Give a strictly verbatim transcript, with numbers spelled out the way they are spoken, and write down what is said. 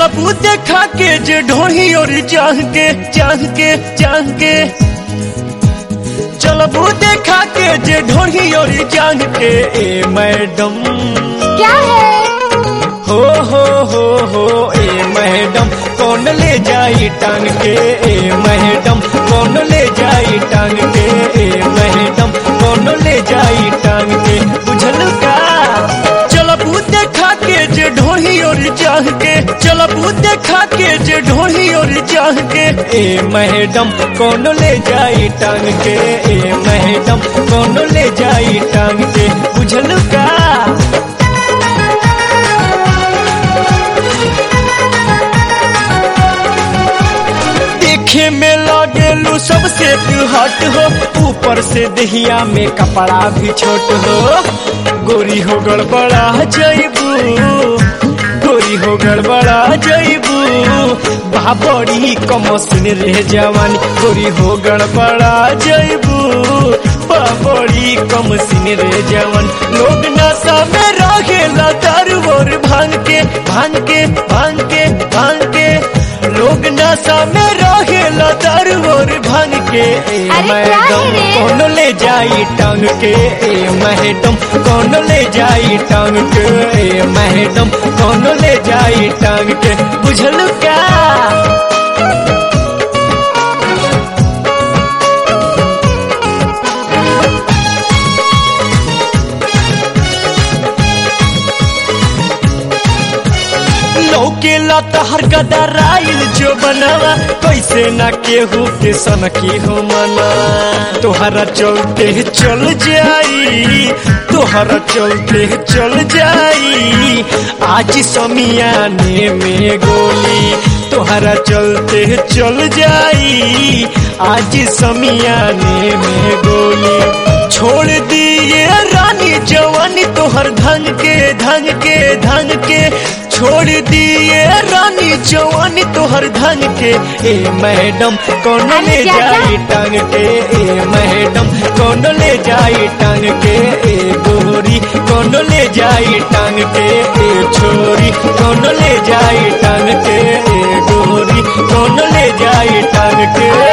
चलबू देखा के जे ढोही और चाह के चाह के चाह के चलबू देखा के जे ढोही और चाह के ए मैडम क्या है? हो हो हो हो ए मैडम कौन ले जाई टांग के ए मैडम कौन ले जाई टांग के ए मैडम कौन ले जाई टांग के बुझल का चलबू देखा के जे ढोही और चाह के चलबू देखा के जे ढोही और चाह के ए मैडम कौन ले जाई टांग के ए मैडम कौन ले जाई टांग के बुझल का देखे में लागेलू सबसे हट हो ऊपर से दहिया में कपड़ा भी छोट हो गोरी हो गड़बड़ा जैबू गोरी हो गड़बड़ा जैबू बाबड़ी कमसिन रह जवानी गोरी हो गड़बड़ा जैबू बाबड़ी कमसिन रह जवान लोग नशा में रहेला दारू और भांग के भांग के भांग के भांग के लोग नशा में रहेला दारू और भांग के ए मैडम कौन ले जाई टांग के ए मैडम कौन ले जाई टांग के ए मैडम कौन ले जाई टांग के बुझल क्या लौकेला तहर गदराइल जो बनावा कैसे ना केहू के सन की हो मना तोहरा चलते चल जाई तोहरा चलते चल जाई आज समियाने में गोली तोहरा चलते चल जाई आज समियाने में गोली छोड़ दिए रानी जवानी तोहर धंग के धंग के धंग के छोड़ दिए रानी जवानी तोहर धंग के ए मैडम कौन ले जाई टांग के ए मैडम कौन ले जाई टांग के ए गोरी कौन ले जाई टांग के ए छोरी कौन ले जाई टांग के ए गोरी कौन ले जाई टांग के